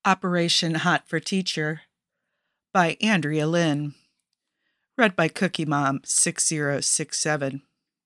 Operation Hot for Teacher by Andrea Lynn. Read by Cookie Mom 6067.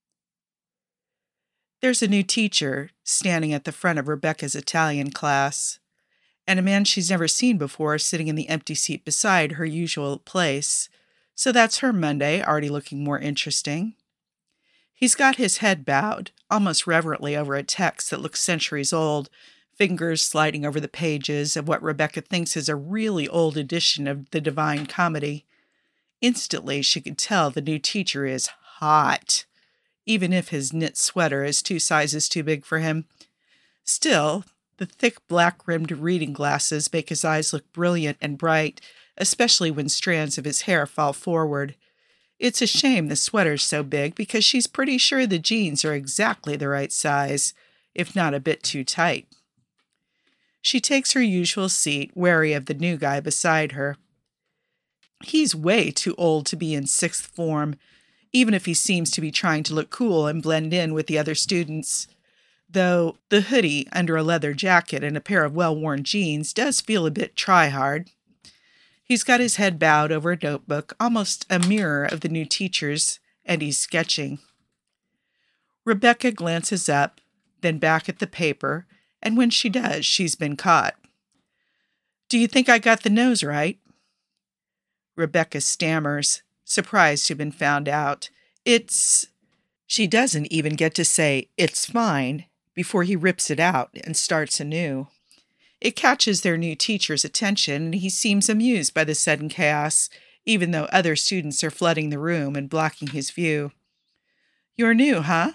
There's a new teacher standing at the front of Rebecca's Italian class, and a man she's never seen before sitting in the empty seat beside her usual place. So that's her Monday, already looking more interesting. He's got his head bowed, almost reverently over a text that looks centuries old, fingers sliding over the pages of what Rebecca thinks is a really old edition of the Divine Comedy. Instantly, she could tell the new teacher is hot, even if his knit sweater is 2 sizes too big for him. Still, the thick black-rimmed reading glasses make his eyes look brilliant and bright, especially when strands of his hair fall forward. It's a shame the sweater's so big because she's pretty sure the jeans are exactly the right size, if not a bit too tight. She takes her usual seat, wary of the new guy beside her. He's way too old to be in 6th form, even if he seems to be trying to look cool and blend in with the other students. Though the hoodie under a leather jacket and a pair of well-worn jeans does feel a bit try-hard. He's got his head bowed over a notebook, almost a mirror of the new teacher's, and he's sketching. Rebecca glances up, then back at the paper, and when she does, she's been caught. "Do you think I got the nose right?" Rebecca stammers, surprised to have been found out. She doesn't even get to say, "It's fine," before he rips it out and starts anew. It catches their new teacher's attention, and he seems amused by the sudden chaos, even though other students are flooding the room and blocking his view. "You're new, huh?"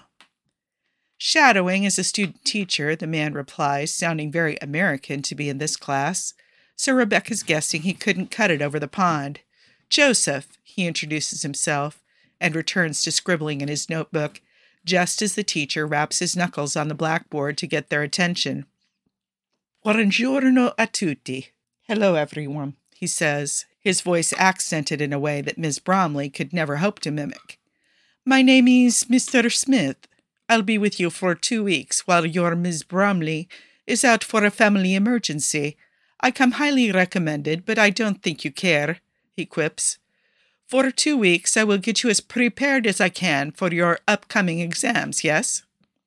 "Shadowing as a student teacher," the man replies, sounding very American to be in this class. So Rebecca's guessing he couldn't cut it over the pond. "Joseph," he introduces himself, and returns to scribbling in his notebook, just as the teacher raps his knuckles on the blackboard to get their attention. "Buongiorno a tutti." "Hello, everyone," he says, his voice accented in a way that Miss Bromley could never hope to mimic. "My name is Mr. Smith. I'll be with you for 2 weeks while your Miss Bromley is out for a family emergency. I come highly recommended, but I don't think you care," he quips. "For 2 weeks, I will get you as prepared as I can for your upcoming exams, yes?"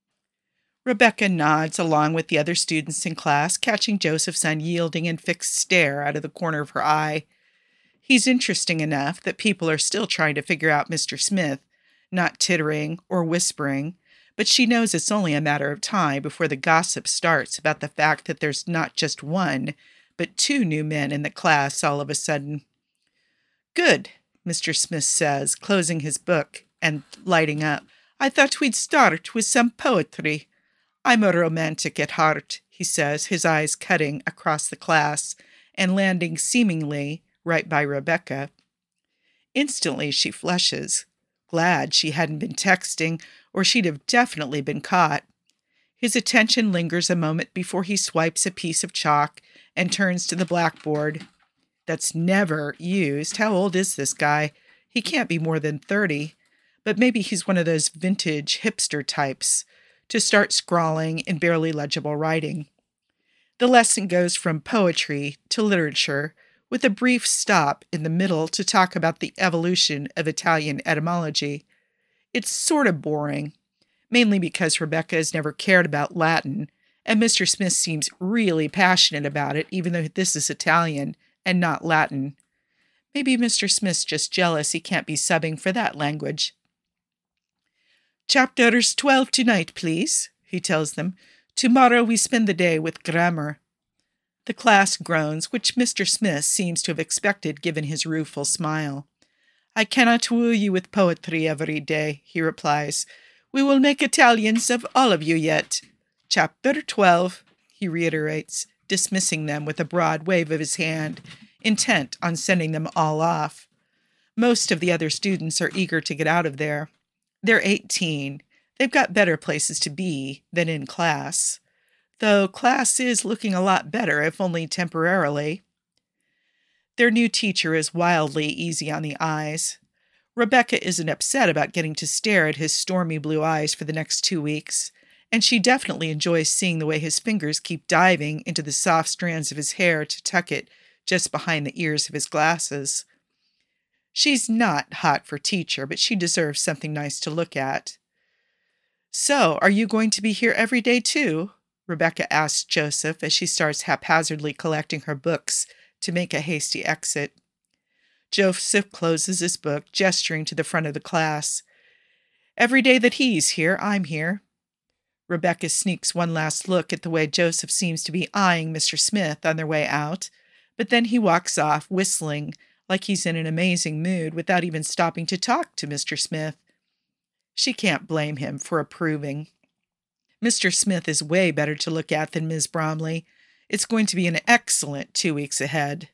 Rebecca nods along with the other students in class, catching Joseph's unyielding and fixed stare out of the corner of her eye. He's interesting enough that people are still trying to figure out Mr. Smith, not tittering or whispering, but she knows it's only a matter of time before the gossip starts about the fact that there's not just 1, but 2 new men in the class all of a sudden. "Good," Mr. Smith says, closing his book and lighting up. "I thought we'd start with some poetry. I'm a romantic at heart," he says, his eyes cutting across the class and landing seemingly right by Rebecca. Instantly she flushes, glad she hadn't been texting, or she'd have definitely been caught. His attention lingers a moment before he swipes a piece of chalk and turns to the blackboard. That's never used. How old is this guy? He can't be more than 30, but maybe he's one of those vintage hipster types, to start scrawling in barely legible writing. The lesson goes from poetry to literature, with a brief stop in the middle to talk about the evolution of Italian etymology. It's sort of boring, mainly because Rebecca has never cared about Latin, and Mr. Smith seems really passionate about it, even though this is Italian and not Latin. Maybe Mr. Smith's just jealous he can't be subbing for that language. "Chapters 12 tonight, please," he tells them. "Tomorrow we spend the day with grammar." The class groans, which Mr. Smith seems to have expected given his rueful smile. "I cannot woo you with poetry every day," he replies. "We will make Italians of all of you yet. Chapter 12, he reiterates, dismissing them with a broad wave of his hand, intent on sending them all off. Most of the other students are eager to get out of there. They're 18. They've got better places to be than in class. Though class is looking a lot better, if only temporarily. Their new teacher is wildly easy on the eyes. Rebecca isn't upset about getting to stare at his stormy blue eyes for the next 2 weeks, and she definitely enjoys seeing the way his fingers keep diving into the soft strands of his hair to tuck it just behind the ears of his glasses. She's not hot for teacher, but she deserves something nice to look at. "So, are you going to be here every day, too?" Rebecca asks Joseph as she starts haphazardly collecting her books to make a hasty exit. Joseph closes his book, gesturing to the front of the class. "Every day that he's here, I'm here." Rebecca sneaks one last look at the way Joseph seems to be eyeing Mr. Smith on their way out, but then he walks off, whistling like he's in an amazing mood without even stopping to talk to Mr. Smith. She can't blame him for approving. Mr. Smith is way better to look at than Ms. Bromley. It's going to be an excellent 2 weeks ahead.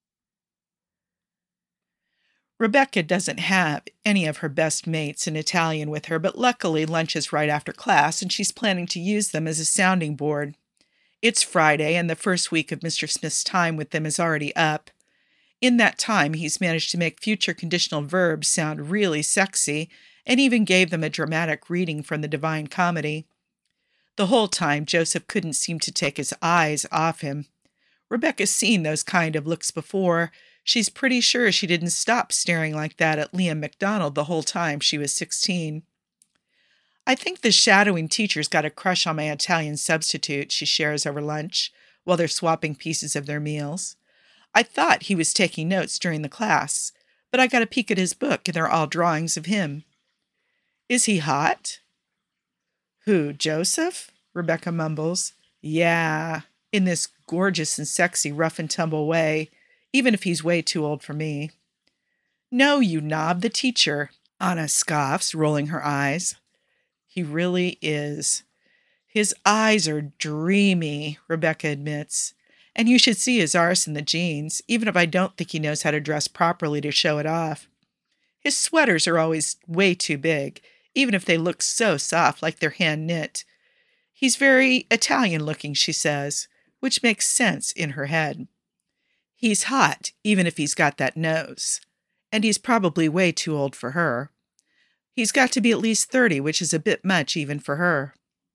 Rebecca doesn't have any of her best mates in Italian with her, but luckily lunch is right after class, and she's planning to use them as a sounding board. It's Friday, and the first week of Mr. Smith's time with them is already up. In that time, he's managed to make future conditional verbs sound really sexy, and even gave them a dramatic reading from the Divine Comedy. The whole time, Joseph couldn't seem to take his eyes off him. Rebecca's seen those kind of looks before. She's pretty sure she didn't stop staring like that at Liam MacDonald the whole time she was 16. "I think the shadowing teacher's got a crush on my Italian substitute," she shares over lunch, while they're swapping pieces of their meals. "I thought he was taking notes during the class, but I got a peek at his book and they're all drawings of him." "Is he hot?" "Who, Joseph?" Rebecca mumbles. "Yeah, in this gorgeous and sexy rough and tumble way, even if he's way too old for me." "No, you knob, the teacher," Anna scoffs, rolling her eyes. "He really is. His eyes are dreamy," Rebecca admits. "And you should see his arse in the jeans, even if I don't think he knows how to dress properly to show it off. His sweaters are always way too big, even if they look so soft like they're hand-knit. He's very Italian-looking," she says, which makes sense in her head. "He's hot, even if he's got that nose. And he's probably way too old for her. He's got to be at least 30, which is a bit much even for her."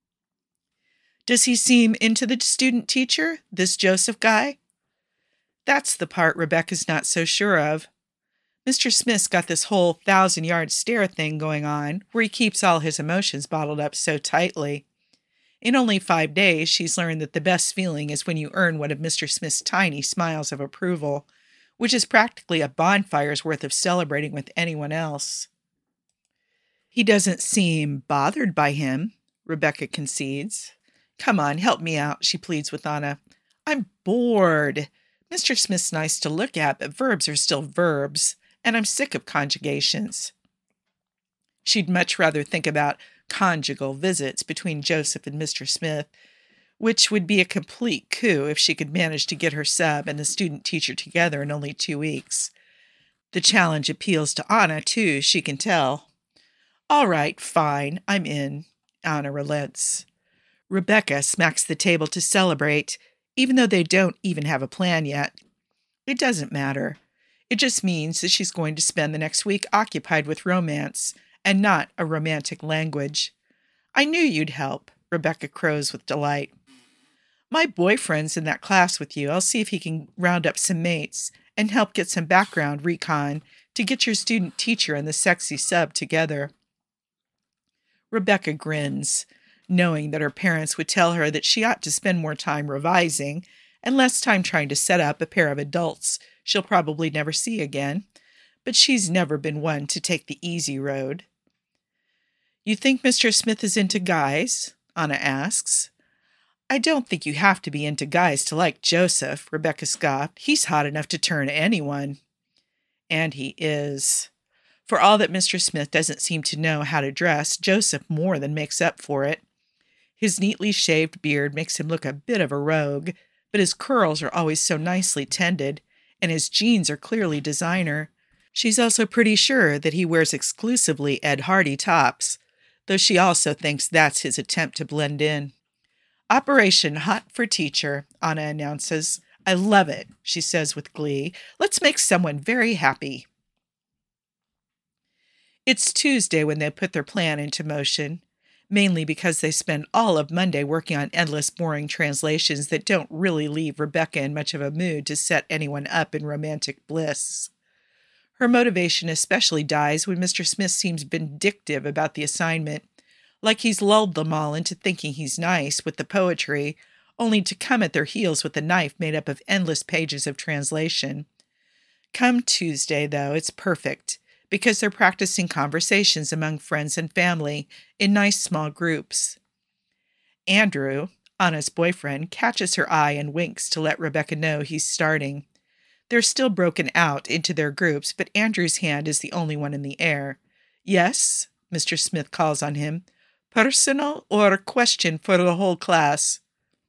"Does he seem into the student teacher, this Joseph guy?" That's the part Rebecca's not so sure of. Mr. Smith's got this whole 1,000-yard stare thing going on, where he keeps all his emotions bottled up so tightly. In only 5 days, she's learned that the best feeling is when you earn one of Mr. Smith's tiny smiles of approval, which is practically a bonfire's worth of celebrating with anyone else. "He doesn't seem bothered by him," Rebecca concedes. "Come on, help me out," she pleads with Anna. "I'm bored. Mr. Smith's nice to look at, but verbs are still verbs, and I'm sick of conjugations." She'd much rather think about conjugal visits between Joseph and Mr. Smith, which would be a complete coup if she could manage to get her sub and the student teacher together in only 2 weeks. The challenge appeals to Anna, too, she can tell. "All right, fine, I'm in." Anna relents. Rebecca smacks the table to celebrate, even though they don't even have a plan yet. It doesn't matter. It just means that she's going to spend the next week occupied with romance, and not a romantic language. "I knew you'd help," Rebecca crows with delight. "My boyfriend's in that class with you. I'll see if he can round up some mates and help get some background recon to get your student teacher and the sexy sub together." Rebecca grins, knowing that her parents would tell her that she ought to spend more time revising and less time trying to set up a pair of adults she'll probably never see again, but she's never been one to take the easy road. "You think Mr. Smith is into guys?" Anna asks. "I don't think you have to be into guys to like Joseph," Rebecca scoffed. "He's hot enough to turn anyone." And he is. For all that Mr. Smith doesn't seem to know how to dress, Joseph more than makes up for it. His neatly shaved beard makes him look a bit of a rogue, but his curls are always so nicely tended, and his jeans are clearly designer. She's also pretty sure that he wears exclusively Ed Hardy tops, though she also thinks that's his attempt to blend in. "Operation Hot for Teacher," Anna announces. "I love it," she says with glee. "Let's make someone very happy." It's Tuesday when they put their plan into motion. mainly because they spend all of Monday working on endless boring translations that don't really leave Rebecca in much of a mood to set anyone up in romantic bliss. Her motivation especially dies when Mr. Smith seems vindictive about the assignment, like he's lulled them all into thinking he's nice with the poetry, only to come at their heels with a knife made up of endless pages of translation. Come Tuesday, though, it's perfect, because they're practicing conversations among friends and family in nice small groups. Andrew, Anna's boyfriend, catches her eye and winks to let Rebecca know he's starting. They're still broken out into their groups, but Andrew's hand is the only one in the air. Yes, Mr. Smith calls on him. Personal or a question for the whole class?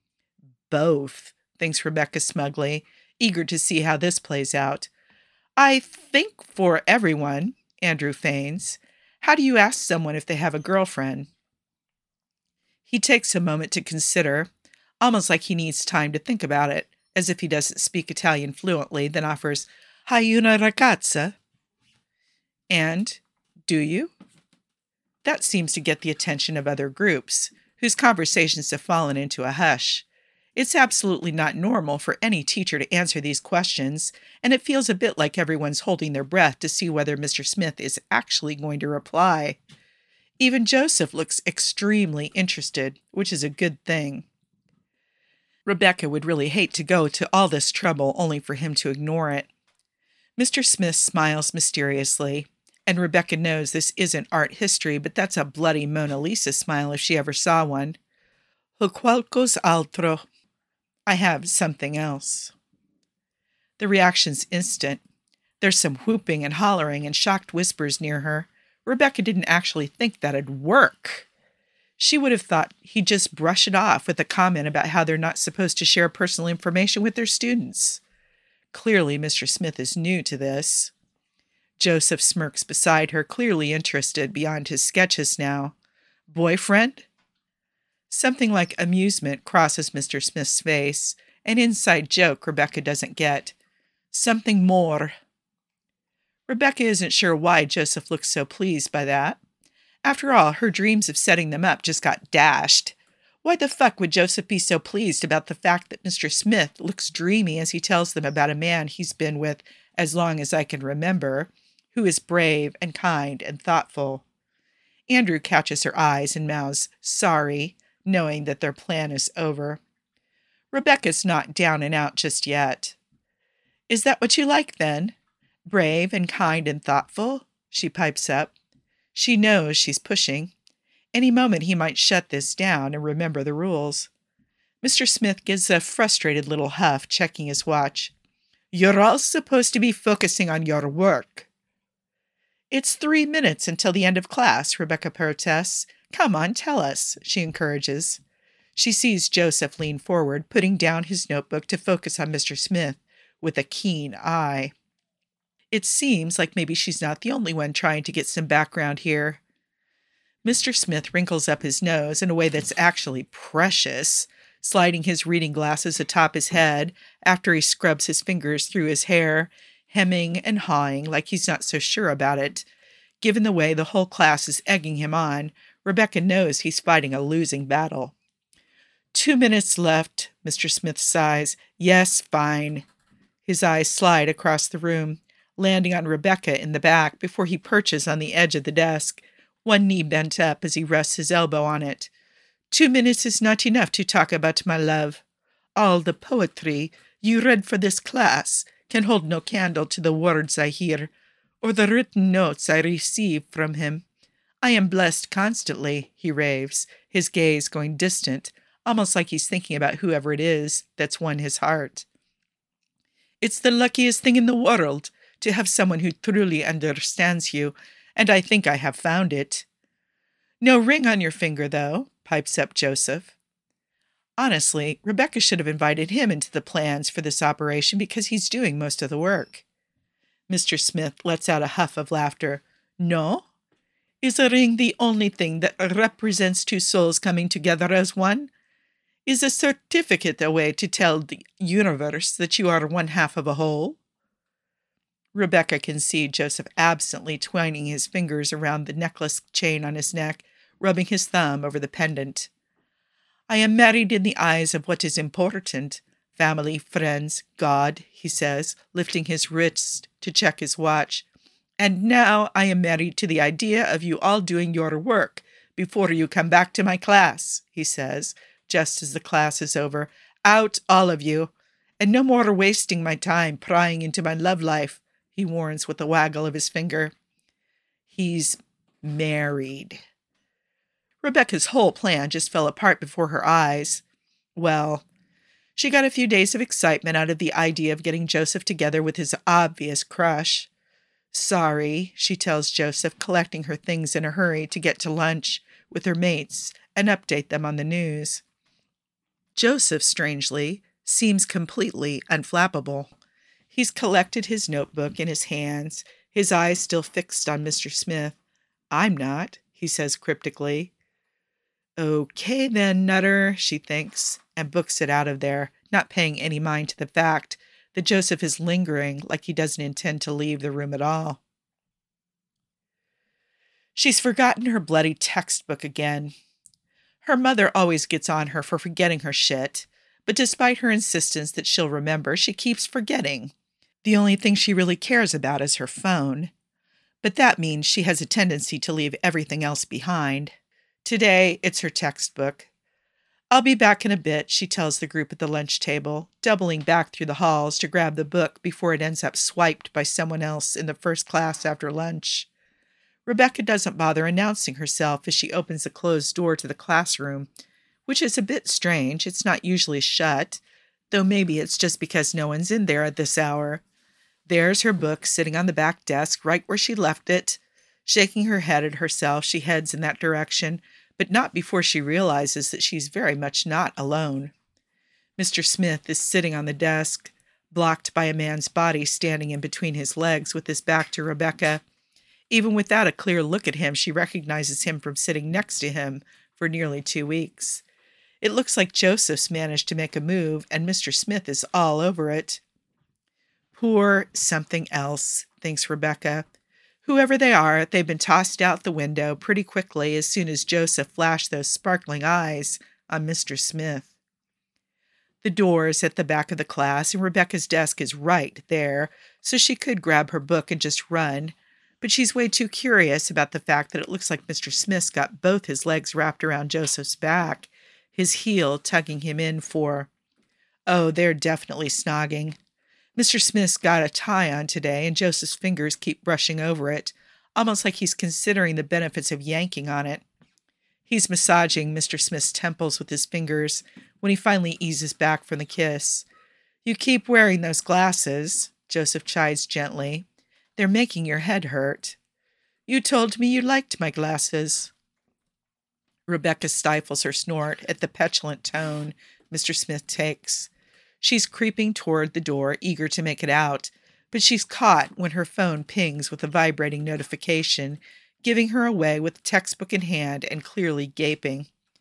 Both, thinks Rebecca smugly, eager to see how this plays out. I think for everyone, Andrew feigns. How do you ask someone if they have a girlfriend? He takes a moment to consider, almost like he needs time to think about it, as if he doesn't speak Italian fluently, then offers, Hai una ragazza? And, do you? That seems to get the attention of other groups, whose conversations have fallen into a hush. It's absolutely not normal for any teacher to answer these questions, and it feels a bit like everyone's holding their breath to see whether Mr. Smith is actually going to reply. Even Joseph looks extremely interested, which is a good thing. Rebecca would really hate to go to all this trouble only for him to ignore it. Mr. Smith smiles mysteriously, and Rebecca knows this isn't art history, but that's a bloody Mona Lisa smile if she ever saw one. Ho qualcos altro. I have something else. The reaction's instant. There's some whooping and hollering and shocked whispers near her. Rebecca didn't actually think that'd work. She would have thought he'd just brush it off with a comment about how they're not supposed to share personal information with their students. Clearly, Mr. Smith is new to this. Joseph smirks beside her, clearly interested beyond his sketches now. Boyfriend? Something like amusement crosses Mr. Smith's face, an inside joke Rebecca doesn't get. Something more. Rebecca isn't sure why Joseph looks so pleased by that. After all, her dreams of setting them up just got dashed. Why the fuck would Joseph be so pleased about the fact that Mr. Smith looks dreamy as he tells them about a man he's been with as long as I can remember, who is brave and kind and thoughtful? Andrew catches her eyes and mouths, sorry, knowing that their plan is over. Rebecca's not down and out just yet. Is that what you like, then? Brave and kind and thoughtful? She pipes up. She knows she's pushing. Any moment he might shut this down and remember the rules. Mr. Smith gives a frustrated little huff, checking his watch. You're all supposed to be focusing on your work. It's 3 minutes until the end of class, Rebecca protests. Come on, tell us, she encourages. She sees Joseph lean forward, putting down his notebook to focus on Mr. Smith with a keen eye. It seems like maybe she's not the only one trying to get some background here. Mr. Smith wrinkles up his nose in a way that's actually precious, sliding his reading glasses atop his head after he scrubs his fingers through his hair, hemming and hawing like he's not so sure about it. Given the way the whole class is egging him on, Rebecca knows he's fighting a losing battle. 2 minutes left, Mr. Smith sighs. Yes, fine. His eyes slide across the room, landing on Rebecca in the back before he perches on the edge of the desk, one knee bent up as he rests his elbow on it. 2 minutes is not enough to talk about my love. All the poetry you read for this class can hold no candle to the words I hear, or the written notes I receive from him. I am blessed constantly, he raves, his gaze going distant, almost like he's thinking about whoever it is that's won his heart. It's the luckiest thing in the world to have someone who truly understands you, and I think I have found it. No ring on your finger, though, pipes up Joseph. Honestly, Rebecca should have invited him into the plans for this operation because he's doing most of the work. Mr. Smith lets out a huff of laughter. No? Is a ring the only thing that represents two souls coming together as one? Is a certificate a way to tell the universe that you are one half of a whole? Rebecca can see Joseph absently twining his fingers around the necklace chain on his neck, rubbing his thumb over the pendant. "I am married in the eyes of what is important. Family, friends, God," he says, lifting his wrist to check his watch. "And now I am married to the idea of you all doing your work before you come back to my class," he says, just as the class is over. "Out, all of you. And no more wasting my time prying into my love life," he warns with a waggle of his finger. He's married. Rebecca's whole plan just fell apart before her eyes. Well, she got a few days of excitement out of the idea of getting Joseph together with his obvious crush. "Sorry," she tells Joseph, collecting her things in a hurry to get to lunch with her mates and update them on the news. Joseph, strangely, seems completely unflappable. He's collected his notebook in his hands, his eyes still fixed on Mr. Smith. "I'm not," he says cryptically. "Okay then, Nutter," she thinks, and books it out of there, not paying any mind to the fact that Joseph is lingering like he doesn't intend to leave the room at all. She's forgotten her bloody textbook again. Her mother always gets on her for forgetting her shit, but despite her insistence that she'll remember, she keeps forgetting. The only thing she really cares about is her phone. But that means she has a tendency to leave everything else behind. Today, it's her textbook. "I'll be back in a bit," she tells the group at the lunch table, doubling back through the halls to grab the book before it ends up swiped by someone else in the first class after lunch. Rebecca doesn't bother announcing herself as she opens the closed door to the classroom, which is a bit strange. It's not usually shut, though maybe it's just because no one's in there at this hour. There's her book sitting on the back desk right where she left it. Shaking her head at herself, she heads in that direction, but not before she realizes that she's very much not alone. Mr. Smith is sitting on the desk, blocked by a man's body standing in between his legs with his back to Rebecca. Even without a clear look at him, she recognizes him from sitting next to him for nearly 2 weeks. It looks like Joseph's managed to make a move, and Mr. Smith is all over it. Poor something else, thinks Rebecca. Whoever they are, they've been tossed out the window pretty quickly as soon as Joseph flashed those sparkling eyes on Mr. Smith. The door is at the back of the class, and Rebecca's desk is right there, so she could grab her book and just run. But she's way too curious about the fact that it looks like Mr. Smith's got both his legs wrapped around Joseph's back, his heel tugging him in for... Oh, they're definitely snogging. Mr. Smith's got a tie on today, and Joseph's fingers keep brushing over it, almost like he's considering the benefits of yanking on it. He's massaging Mr. Smith's temples with his fingers when he finally eases back from the kiss. "You keep wearing those glasses," Joseph chides gently. "They're making your head hurt." "You told me you liked my glasses." Rebecca stifles her snort at the petulant tone Mr. Smith takes. She's creeping toward the door, eager to make it out, but she's caught when her phone pings with a vibrating notification, giving her away with the textbook in hand and clearly gaping.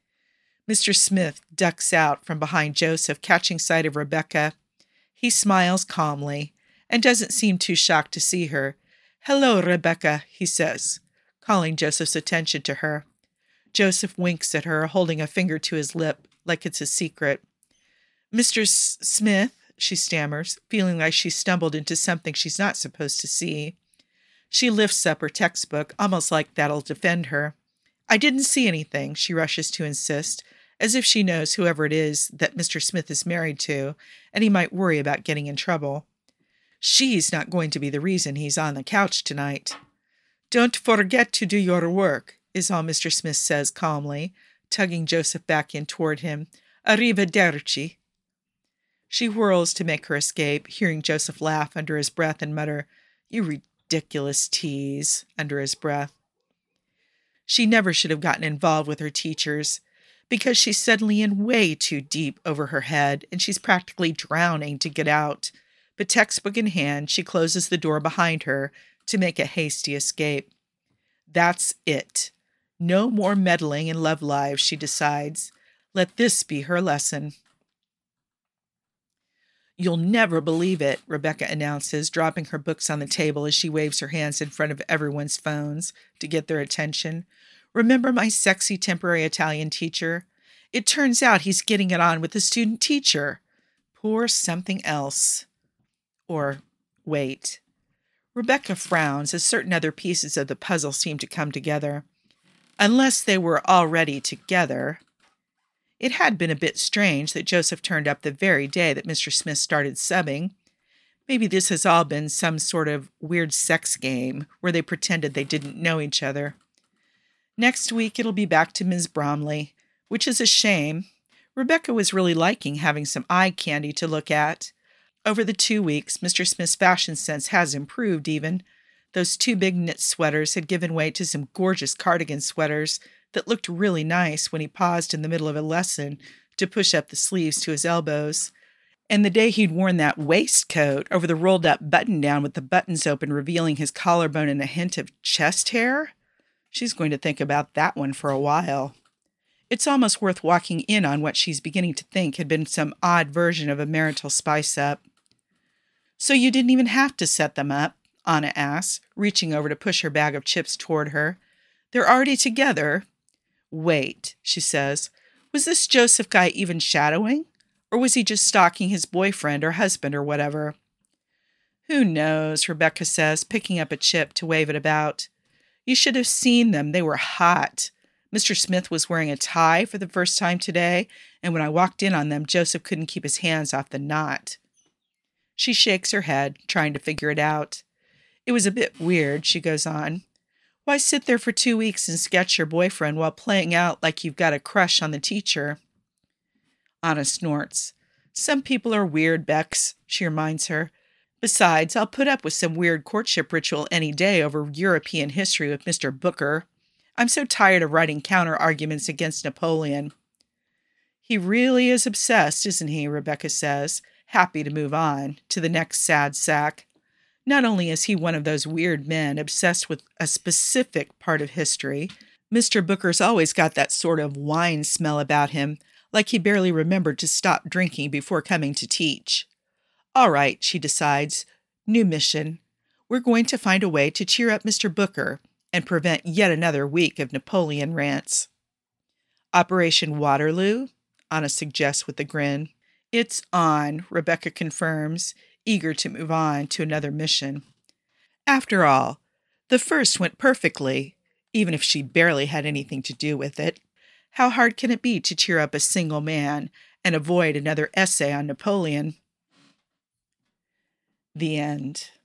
Mr. Smith ducks out from behind Joseph, catching sight of Rebecca. He smiles calmly and doesn't seem too shocked to see her. "Hello, Rebecca," he says, calling Joseph's attention to her. Joseph winks at her, holding a finger to his lip like it's a secret. "Mr. Smith," she stammers, feeling like she stumbled into something she's not supposed to see. She lifts up her textbook, almost like that'll defend her. "I didn't see anything," she rushes to insist, as if she knows whoever it is that Mr. Smith is married to, and he might worry about getting in trouble. She's not going to be the reason he's on the couch tonight. "Don't forget to do your work," is all Mr. Smith says calmly, tugging Joseph back in toward him. "Arrivederci." She whirls to make her escape, hearing Joseph laugh under his breath and mutter, "You ridiculous tease," under his breath. She never should have gotten involved with her teachers, because she's suddenly in way too deep over her head, and she's practically drowning to get out. But textbook in hand, she closes the door behind her to make a hasty escape. That's it. No more meddling in love lives, she decides. Let this be her lesson. "You'll never believe it," Rebecca announces, dropping her books on the table as she waves her hands in front of everyone's phones to get their attention. Remember my sexy temporary Italian teacher? It turns out he's getting it on with the student teacher. Poor something else. Or, wait. Rebecca frowns as certain other pieces of the puzzle seem to come together. Unless they were already together. It had been a bit strange that Joseph turned up the very day that Mr. Smith started subbing. Maybe this has all been some sort of weird sex game where they pretended they didn't know each other. Next week it'll be back to Ms. Bromley, which is a shame. Rebecca was really liking having some eye candy to look at. Over the 2 weeks, Mr. Smith's fashion sense has improved even. Those 2 big knit sweaters had given way to some gorgeous cardigan sweaters that looked really nice when he paused in the middle of a lesson to push up the sleeves to his elbows. And the day he'd worn that waistcoat over the rolled-up button-down with the buttons open, revealing his collarbone and a hint of chest hair? She's going to think about that one for a while. It's almost worth walking in on what she's beginning to think had been some odd version of a marital spice-up. "So you didn't even have to set them up?" Anna asks, reaching over to push her bag of chips toward her. "They're already together." "Wait," she says. "Was this Joseph guy even shadowing? Or was he just stalking his boyfriend or husband or whatever?" "Who knows," Rebecca says, picking up a chip to wave it about. "You should have seen them. They were hot. Mr. Smith was wearing a tie for the first time today, and when I walked in on them, Joseph couldn't keep his hands off the knot." She shakes her head, trying to figure it out. "It was a bit weird," she goes on. "Why sit there for 2 weeks and sketch your boyfriend while playing out like you've got a crush on the teacher?" Anna snorts. "Some people are weird, Bex," she reminds her. "Besides, I'll put up with some weird courtship ritual any day over European history with Mr. Booker. I'm so tired of writing counter-arguments against Napoleon." "He really is obsessed, isn't he?" Rebecca says, happy to move on to the next sad sack. Not only is he one of those weird men obsessed with a specific part of history, Mr. Booker's always got that sort of wine smell about him, like he barely remembered to stop drinking before coming to teach. All right, she decides. New mission. We're going to find a way to cheer up Mr. Booker and prevent yet another week of Napoleon rants. Operation Waterloo? Anna suggests with a grin. "It's on," Rebecca confirms, eager to move on to another mission. After all, the first went perfectly, even if she barely had anything to do with it. How hard can it be to cheer up a single man and avoid another essay on Napoleon? The end.